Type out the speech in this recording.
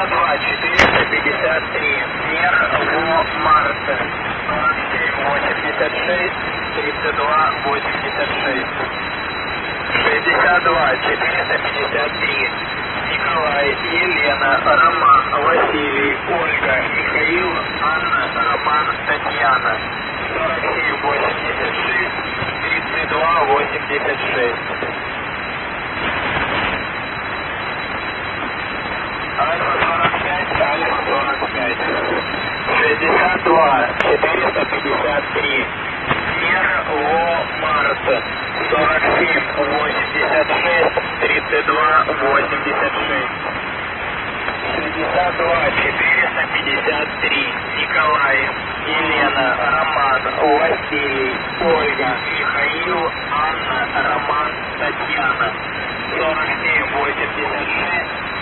62 453. Мер Во Марта 47 86 32 86. 62 453. Николай, Елена, Роман, Василий, Ольга, Михаил, Анна, Роман, Татьяна 47 86 32 86. Альфа 45, Альфа 45. 62 453. Мер Во Марта 47 86 32 86. 62 453. Николай, Елена, Роман, Василий, Ольга, Михаил, Анна, Роман, Татьяна 47 86